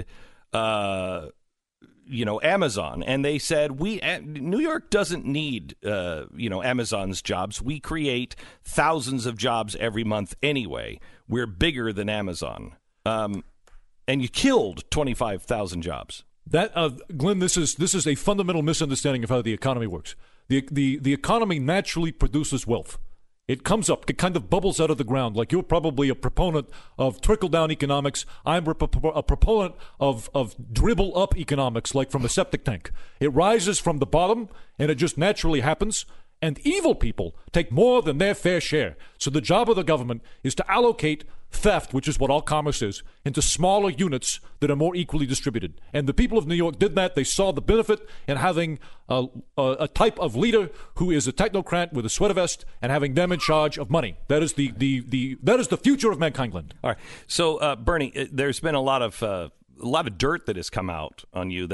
Amazon, and they said New York doesn't need, Amazon's jobs. We create thousands of jobs every month anyway. We're bigger than Amazon, and you killed 25,000 jobs.
That, Glenn, this is a fundamental misunderstanding of how the economy works. The economy naturally produces wealth. It comes up, it kind of bubbles out of the ground. Like you're probably a proponent of trickle-down economics. I'm a proponent of dribble-up economics, like from a septic tank. It rises from the bottom, and it just naturally happens. And evil people take more than their fair share. So the job of the government is to allocate theft, which is what all commerce is, into smaller units that are more equally distributed. And the people of New York did that. They saw the benefit in having a type of leader who is a technocrat with a sweater vest and having them in charge of money. That is the future of mankind, Glenn.
All right. So, Bernie, there's been a lot of dirt that has come out on you.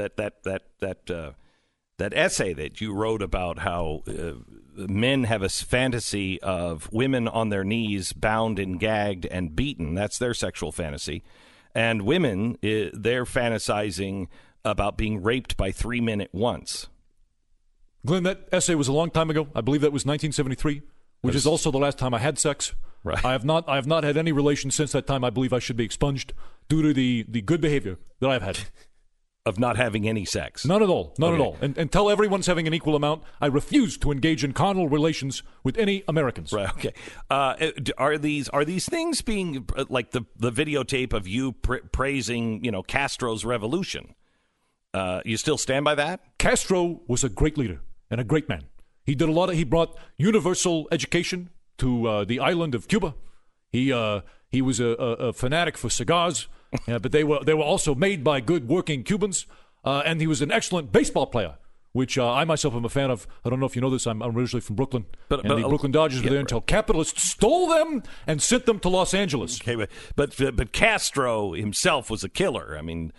That essay that you wrote about how men have a fantasy of women on their knees, bound and gagged and beaten. That's their sexual fantasy. And women, they're fantasizing about being raped by 3 men at once.
Glenn, that essay was a long time ago. I believe that was 1973, which is also the last time I had sex.
Right.
I have not had any relations since that time. I believe I should be expunged due to the good behavior that I've had.
Of not having any sex?
None at all. None at all. And until everyone's having an equal amount, I refuse to engage in carnal relations with any Americans.
Right, okay. Are these things being, like the videotape of you praising, Castro's revolution? You still stand by that?
Castro was a great leader and a great man. He did a lot. He brought universal education to the island of Cuba. He was a fanatic for cigars. Yeah, but they were also made by good working Cubans, and he was an excellent baseball player, which I myself am a fan of. I don't know if you know this. I'm originally from Brooklyn, and the Brooklyn Dodgers were there until capitalists stole them and sent them to Los Angeles.
Okay, but Castro himself was a killer. I mean,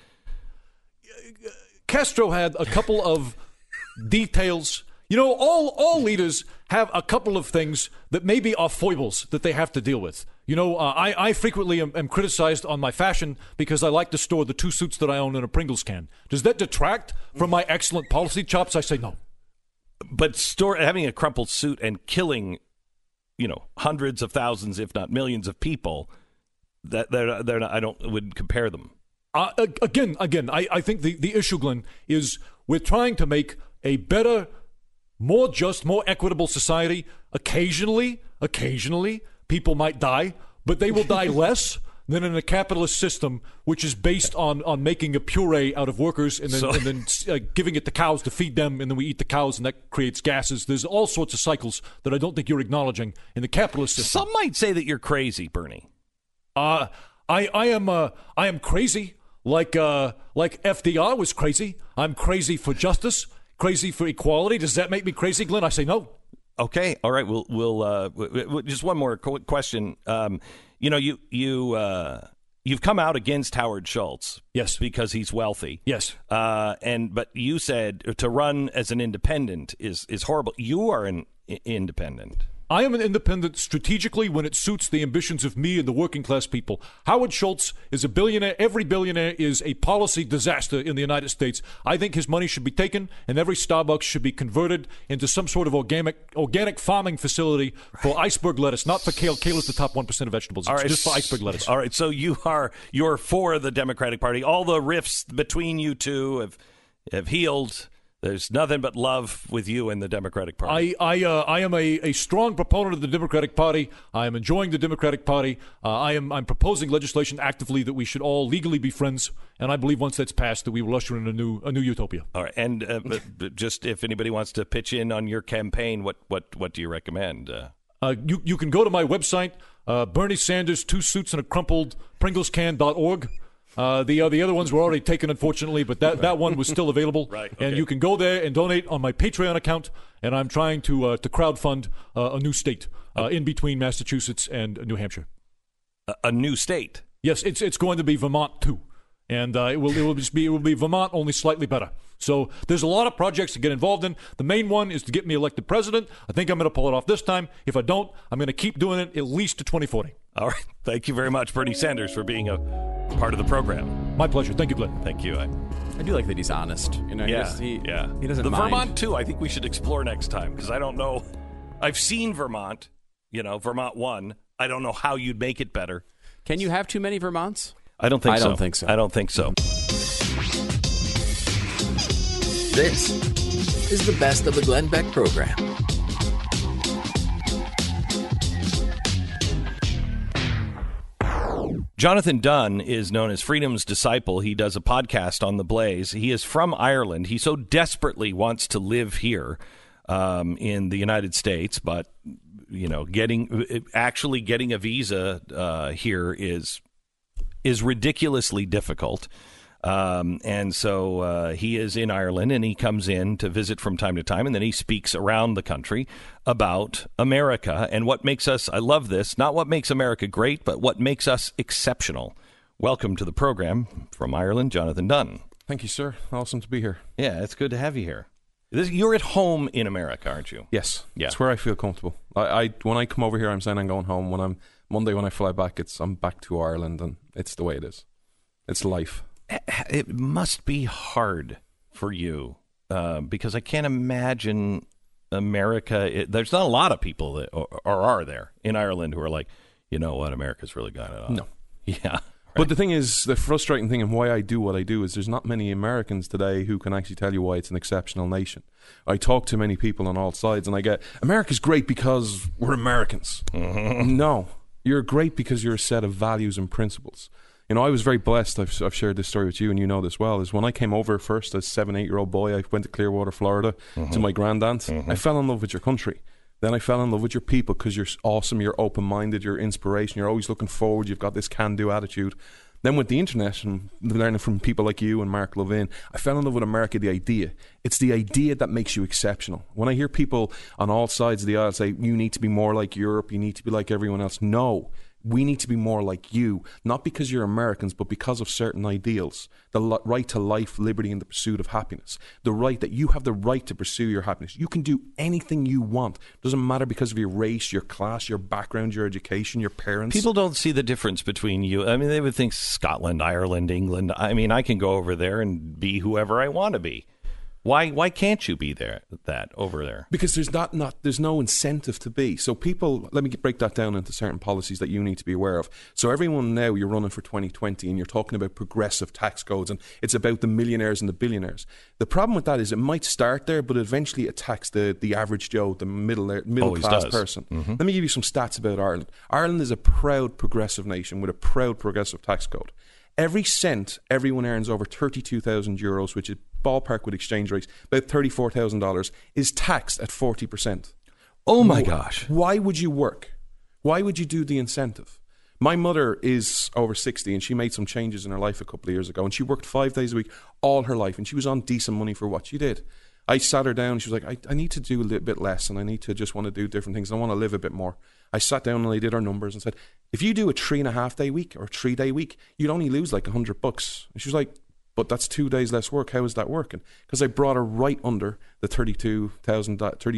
Castro had a couple of details. All leaders have a couple of things that maybe are foibles that they have to deal with. I frequently am criticized on my fashion because I like to store the 2 suits that I own in a Pringles can. Does that detract from my excellent policy chops? I say no.
But having a crumpled suit and killing, hundreds of thousands, if not millions of people, that they're not, I wouldn't compare them.
Again, I think the issue, Glenn, is we're trying to make a better, more just, more equitable society. Occasionally, people might die, but they will die less than in a capitalist system, which is based on making a puree out of workers and then giving it to cows to feed them, and then we eat the cows, and that creates gases. There's all sorts of cycles that I don't think you're acknowledging in the capitalist system.
Some might say that you're crazy, Bernie.
I am crazy, like FDR was crazy. I'm crazy for justice, crazy for equality. Does that make me crazy, Glenn? I say no.
Okay, all right. We'll just one more question. You've come out against Howard Schultz,
yes,
because he's wealthy,
yes.
But you said to run as an independent is horrible. You are an independent.
I am an independent strategically when it suits the ambitions of me and the working class people. Howard Schultz is a billionaire. Every billionaire is a policy disaster in the United States. I think his money should be taken, and every Starbucks should be converted into some sort of organic farming facility for iceberg lettuce, not for kale. Kale is the top 1% of vegetables. It's just for iceberg lettuce.
All right, so you're for the Democratic Party. All the rifts between you two have healed. There's nothing but love with you and the Democratic Party.
I am a strong proponent of the Democratic Party. I am enjoying the Democratic Party. I'm proposing legislation actively that we should all legally be friends, and I believe once that's passed that we will usher in a new utopia.
All right, and but just if anybody wants to pitch in on your campaign, what do you recommend?
You can go to my website, Bernie Sanders 2 suits and a crumpled Pringles can.org. The other ones were already taken, unfortunately, but that one was still available.
Right,
And
okay.
you can go there and donate on my Patreon account, and I'm trying to crowdfund a new state in between Massachusetts and New Hampshire.
A new state?
Yes, it's going to be Vermont, too. And it will be Vermont, only slightly better. So there's a lot of projects to get involved in. The main one is to get me elected president. I think I'm going to pull it off this time. If I don't, I'm going to keep doing it at least to 2040.
All right. Thank you very much, Bernie Sanders, for being a part of the program.
My pleasure. Thank you, Glenn.
Thank you.
I do like that he's honest. You know,
Yeah.
he
The
doesn't mind.
Vermont, too, I think we should explore next time, because I don't know. I've seen Vermont, Vermont 1. I don't know how you'd make it better.
Can you have too many Vermonts?
I don't think so.
I don't think so.
I don't think so.
This is the Best of the Glenn Beck program.
Jonathan Dunn is known as Freedom's Disciple. He does a podcast on the Blaze. He is from Ireland. He so desperately wants to live here in the United States, but getting a visa here is ridiculously difficult. And so he is in Ireland, and he comes in to visit from time to time, and then he speaks around the country about America and what makes us, I love this, not what makes America great, but what makes us exceptional. Welcome to the program from Ireland, Jonathan Dunn.
Thank you, sir. Awesome to be here.
Yeah, it's good to have you here. You're at home in America, aren't you?
Yes.
Yeah.
It's where I feel comfortable. When I come over here, I'm saying I'm going home. Monday when I fly back, I'm back to Ireland, and it's the way it is. It's life.
It must be hard for you because I can't imagine America. There's not a lot of people that, or are there in Ireland who are like, you know what, America's really got it on.
No.
Yeah. Right.
But the thing is, the frustrating thing and why I do what I do is there's not many Americans today who can actually tell you why it's an exceptional nation. I talk to many people on all sides, and I get, America's great because we're Americans. Mm-hmm. No. You're great because you're a set of values and principles. I was very blessed. I've shared this story with you, and you know this well. Is when I came over first as 7-8-year-old boy, I went to Clearwater, Florida, to my granddaunt. Mm-hmm. I fell in love with your country. Then I fell in love with your people because you're awesome, you're open-minded, you're inspiration, you're always looking forward, you've got this can-do attitude. Then with the internet and learning from people like you and Mark Levin, I fell in love with America, the idea. It's the idea that makes you exceptional. When I hear people on all sides of the aisle say, you need to be more like Europe, you need to be like everyone else. No. We need to be more like you, not because you're Americans, but because of certain ideals. The right to life, liberty, and the pursuit of happiness. The right that you have the right to pursue your happiness. You can do anything you want. Doesn't matter because of your race, your class, your background, your education, your parents.
People don't see the difference between you. I mean, they would think Scotland, Ireland, England. I mean, I can go over there and be whoever I want to be. Why can't you be over there?
Because there's no incentive to be. So people, let me break that down into certain policies that you need to be aware of. So everyone now, you're running for 2020 and you're talking about progressive tax codes, and it's about the millionaires and the billionaires. The problem with that is it might start there, but eventually it attacks the average Joe, the middle class person. Mm-hmm. Let me give you some stats about Ireland. Ireland is a proud progressive nation with a proud progressive tax code. Every cent everyone earns over 32,000 euros, which is ballpark with exchange rates, about $34,000, is taxed at 40%.
Oh my gosh.
Why would you work? Why would you do the incentive? My mother is over 60 and she made some changes in her life a couple of years ago, and she worked 5 days a week all her life, and she was on decent money for what she did. I sat her down and she was like, I need to do a little bit less, and I need to just want to do different things. I want to live a bit more. I sat down and I did our numbers and said, if you do a 3.5-day week or a 3-day week, you'd only lose like $100. And she was like, but that's 2 days less work. How is that working? Because I brought her right under the 32,000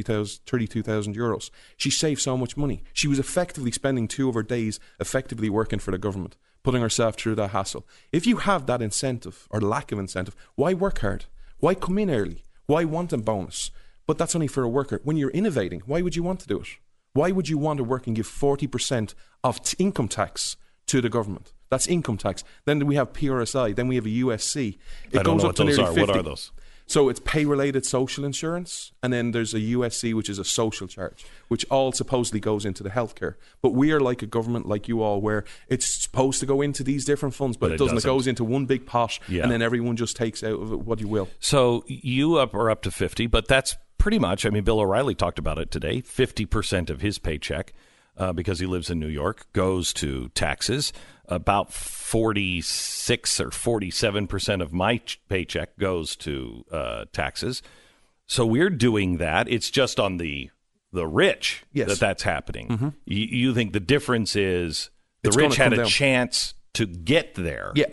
euros. She saved so much money. She was effectively spending 2 of her days effectively working for the government, putting herself through that hassle. If you have that incentive or lack of incentive, why work hard? Why come in early? Why want a bonus? But that's only for a worker. When you're innovating, why would you want to do it? Why would you want to work and give 40% of income tax to the government? That's income tax. Then we have PRSI. Then we have a USC.
It goes up to nearly 50. What are those?
So it's pay-related social insurance, and then there's a USC, which is a social charge, which all supposedly goes into the healthcare. But we are like a government, like you all, where it's supposed to go into these different funds, but it doesn't. It goes into one big pot, and then everyone just takes out of it what you will.
So you are up to 50, but that's pretty much, I mean, Bill O'Reilly talked about it today, 50% of his paycheck because he lives in New York, goes to taxes. About 46 or 47% of my paycheck goes to taxes. So we're doing that. It's just on the rich that's happening.
Mm-hmm.
You think the difference is the rich had a chance to get there.
Yeah.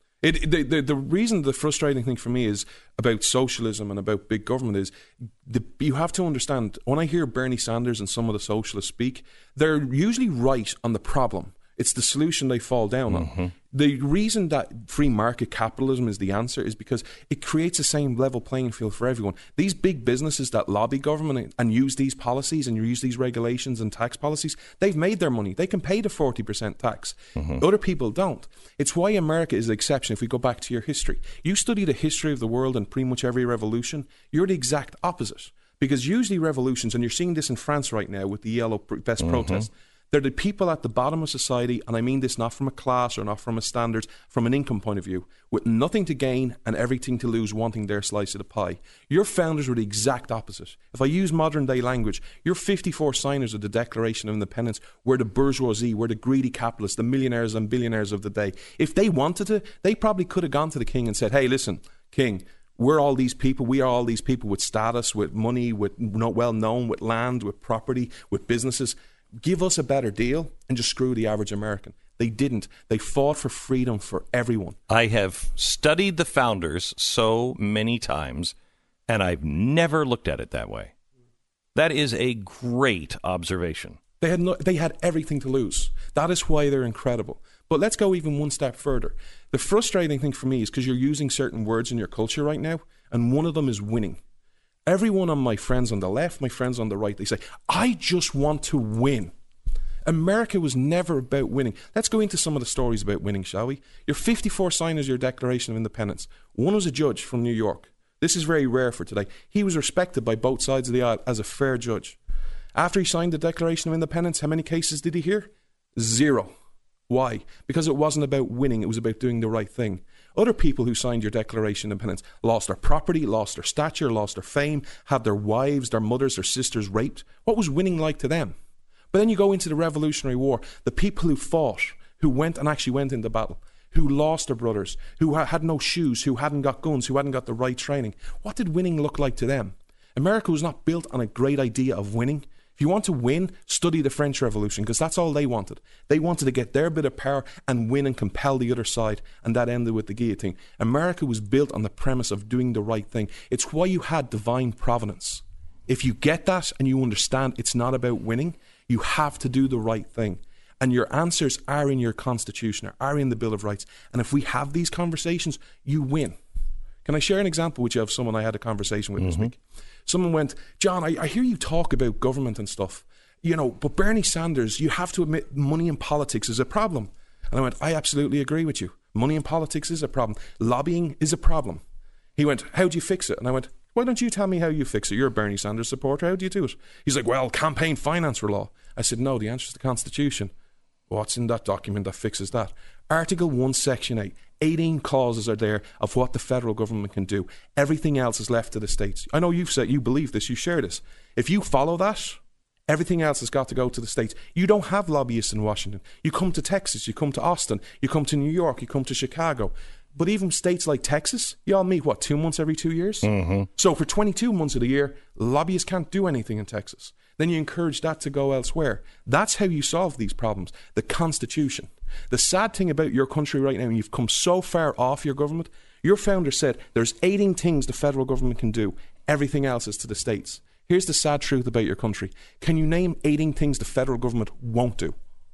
The reason, the frustrating thing for me is about socialism and about big government is you have to understand, when I hear Bernie Sanders and some of the socialists speak, they're usually right on the problem. It's the solution they fall down on. The reason that free market capitalism is the answer is because it creates the same level playing field for everyone. These big businesses that lobby government and use these policies and use these regulations and tax policies, they've made their money. They can pay the 40% tax. Other people don't. It's why America is the exception. If we go back to your history, you study the history of the world and pretty much every revolution, you're the exact opposite. Because usually revolutions, and you're seeing this in France right now with the yellow vest protest, they're the people at the bottom of society, and I mean this not from a class or not from a standards, from an income point of view, with nothing to gain and everything to lose, wanting their slice of the pie. Your founders were the exact opposite. If I use modern day language, your 54 signers of the Declaration of Independence were the bourgeoisie, were the greedy capitalists, the millionaires and billionaires of the day. If they wanted to, they probably could have gone to the king and said, hey, listen, king, we're all these people. We are all these people with status, with money, with well known, with land, with property, with businesses. Give us a better deal and just screw the average American. They didn't. They fought for freedom for everyone.
I have studied the founders so many times, and I've never looked at it that way. That is a great observation.
They had everything to lose. That is why they're incredible. But let's go even one step further. The frustrating thing for me is because you're using certain words in your culture right now, and one of them is winning. Everyone on my friends on the left, my friends on the right, they say, I just want to win. America was never about winning. Let's go into some of the stories about winning, shall we? Your 54 signers, your Declaration of Independence. One was a judge from New York. This is very rare for today. He was respected by both sides of the aisle as a fair judge. After he signed the Declaration of Independence, how many cases did he hear? 0. Why? Because it wasn't about winning, it was about doing the right thing. Other people who signed your Declaration of Independence lost their property, lost their stature, lost their fame, had their wives, their mothers, their sisters raped. What was winning like to them? But then you go into the Revolutionary War, the people who fought, who went into battle, who lost their brothers, who had no shoes, who hadn't got guns, who hadn't got the right training. What did winning look like to them? America was not built on a great idea of winning. If you want to win, study the French Revolution, because that's all they wanted. They wanted to get their bit of power and win and compel the other side, and that ended with the guillotine. America was built on the premise of doing the right thing. It's why you had divine providence. If you get that and you understand it's not about winning, you have to do the right thing. And your answers are in your Constitution, are in the Bill of Rights. And if we have these conversations, you win. Can I share an example with you of someone I had a conversation with this week? Someone went, John, I hear you talk about government and stuff, but Bernie Sanders, you have to admit money in politics is a problem. And I went, I absolutely agree with you. Money in politics is a problem. Lobbying is a problem. He went, how do you fix it? And I went, why don't you tell me how you fix it? You're a Bernie Sanders supporter. How do you do it? He's like, well, campaign finance law. I said, no, the answer is the Constitution. What's in that document that fixes that? Article 1, Section 8. 18 clauses are there of what the federal government can do. Everything else is left to the states. I know you've said you believe this, you share this. If you follow that, everything else has got to go to the states. You don't have lobbyists in Washington. You come to Texas, you come to Austin, you come to New York, you come to Chicago. But even states like Texas, you all meet, 2 months every 2 years? So for 22 months of the year, lobbyists can't do anything in Texas. Then you encourage that to go elsewhere. That's how you solve these problems. The Constitution. The sad thing about your country right now, and you've come so far off your government, your founder said there's 18 things the federal government can do. Everything else is to the states. Here's the sad truth about your country. Can you name 18 things the federal government won't do?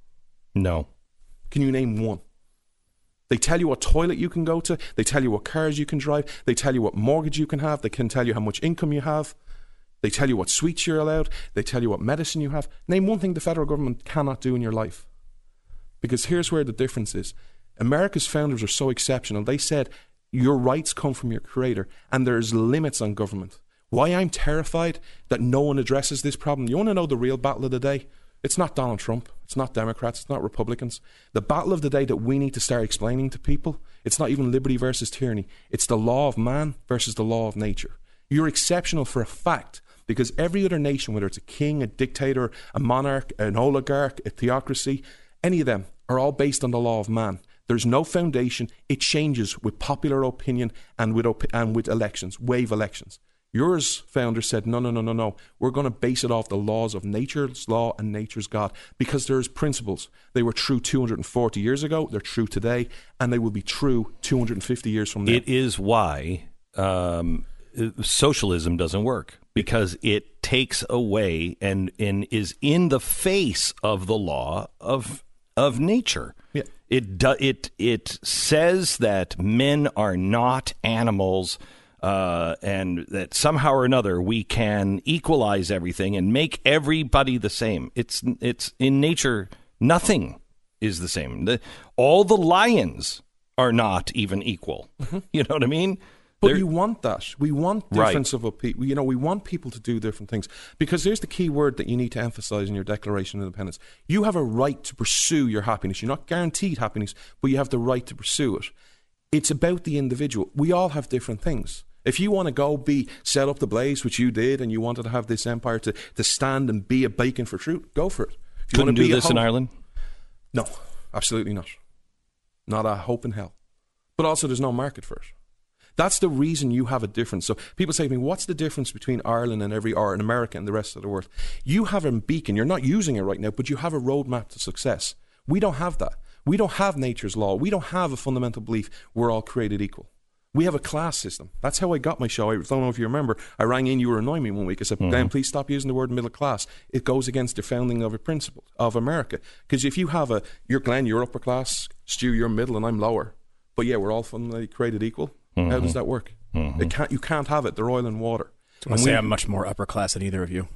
No.
Can you name one? They tell you what toilet you can go to. They tell you what cars you can drive. They tell you what mortgage you can have. They can tell you how much income you have. They tell you what sweets you're allowed. They tell you what medicine you have. Name one thing the federal government cannot do in your life. Because here's where the difference is. America's founders are so exceptional. They said your rights come from your creator and there's limits on government. Why I'm terrified that no one addresses this problem. You want to know the real battle of the day? It's not Donald Trump. It's not Democrats. It's not Republicans. The battle of the day that we need to start explaining to people, it's not even liberty versus tyranny. It's the law of man versus the law of nature. You're exceptional for a fact. because every other nation, whether it's a king, a dictator, a monarch, an oligarch, a theocracy, any of them are all based on the law of man. There's no foundation. It changes with popular opinion and with elections, wave elections. Yours founder said, no. We're going to base it off the laws of nature's law and nature's God, because there's principles. They were true 240 years ago. They're true today, and they will be true 250 years from now.
It is why socialism doesn't work, because it takes away and is in the face of the law of nature.
Yeah.
It says that men are not animals. And that somehow or another we can equalize everything and make everybody the same. It's in nature, nothing is the same. All the lions are not even equal. You know what I mean?
But you want that. We want difference of people. We want people to do different things, because here's the key word that you need to emphasize in your Declaration of Independence. You have a right to pursue your happiness. You're not guaranteed happiness, but you have the right to pursue it. It's about the individual. We all have different things. If you want to go set up the Blaze, which you did, and you wanted to have this empire to stand and be a beacon for truth, go for it. If you
Couldn't
want to
do this in Ireland?
No, absolutely not. Not a hope in hell. But also there's no market for it. That's the reason you have a difference. So people say to me, what's the difference between Ireland and and America and the rest of the world? You have a beacon. You're not using it right now, but you have a roadmap to success. We don't have that. We don't have nature's law. We don't have a fundamental belief we're all created equal. We have a class system. That's how I got my show. I don't know if you remember. I rang in, you were annoying me one week. I said, Dan, please stop using the word middle class. It goes against the founding of a principle of America. Because if you have you're Glenn, you're upper class, Stu, you're middle, and I'm lower. But yeah, we're all fundamentally created equal. How does that work? You can't have it. They're oil and water.
I want to say I'm much more upper class than either of you.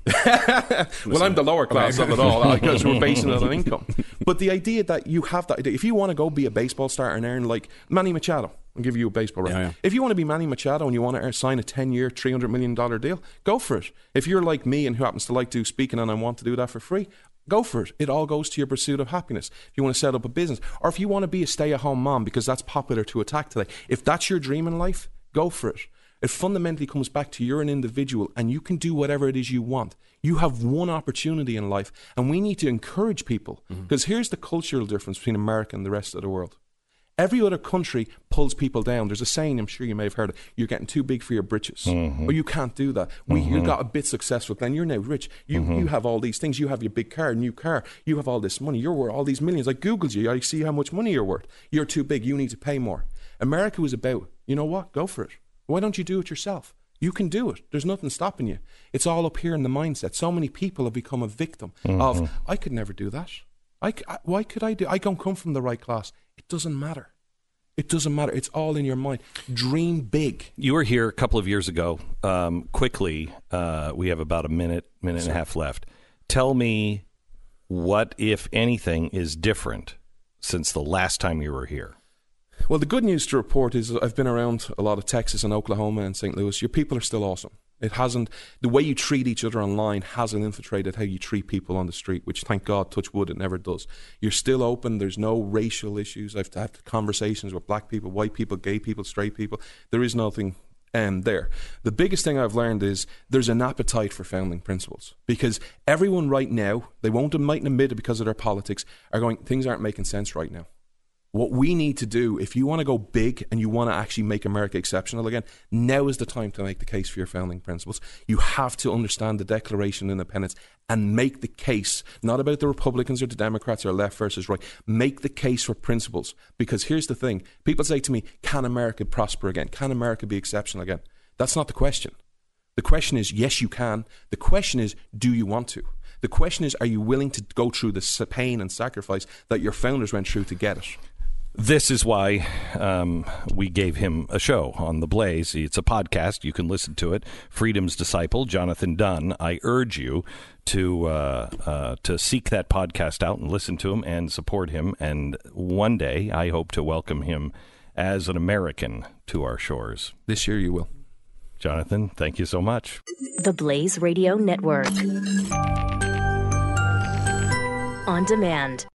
Well, I'm the lower class of it all, because we're basing it on income. But the idea that you have that idea, if you want to go be a baseball star and earn like Manny Machado, I'll give you a baseball reference. Yeah. If you want to be Manny Machado and you want to sign a 10-year, $300 million deal, go for it. If you're like me and who happens to like to speaking and I want to do that for free, go for it. It all goes to your pursuit of happiness. If you want to set up a business, or if you want to be a stay-at-home mom, because that's popular to attack today, if that's your dream in life, go for it. It fundamentally comes back to you're an individual and you can do whatever it is you want. You have one opportunity in life, and we need to encourage people, because here's the cultural difference between America and the rest of the world. Every other country pulls people down. There's a saying, I'm sure you may have heard it, you're getting too big for your britches. Or you can't do that. You got a bit successful, Glenn, you're now rich. You have all these things. You have your big car, new car. You have all this money. You're worth all these millions. I Googled you. I see how much money you're worth. You're too big. You need to pay more. America was about, you know what? Go for it. Why don't you do it yourself? You can do it. There's nothing stopping you. It's all up here in the mindset. So many people have become a victim of, I could never do that. Why could I do? I don't come from the right class. It doesn't matter. It doesn't matter. It's all in your mind. Dream big.
You were here a couple of years ago. Quickly, we have about a minute and a half left. Tell me what, if anything, is different since the last time you were here.
Well, the good news to report is I've been around a lot of Texas and Oklahoma and St. Louis. Your people are still awesome. It hasn't, the way you treat each other online hasn't infiltrated how you treat people on the street, which, thank God, touch wood, it never does. You're still open. There's no racial issues. I've had conversations with black people, white people, gay people, straight people. There is nothing there. The biggest thing I've learned is there's an appetite for founding principles, because everyone right now, they mightn't admit it because of their politics, are going, things aren't making sense right now. What we need to do, if you want to go big and you want to actually make America exceptional again, now is the time to make the case for your founding principles. You have to understand the Declaration of Independence and make the case, not about the Republicans or the Democrats or left versus right. Make the case for principles. Because here's the thing. People say to me, can America prosper again? Can America be exceptional again? That's not the question. The question is, yes, you can. The question is, do you want to? The question is, are you willing to go through the pain and sacrifice that your founders went through to get it?
This is why we gave him a show on The Blaze. It's a podcast. You can listen to it. Freedom's Disciple, Jonathan Dunn. I urge you to seek that podcast out and listen to him and support him. And one day, I hope to welcome him as an American to our shores.
This year you will.
Jonathan, thank you so much.
The Blaze Radio Network. On demand.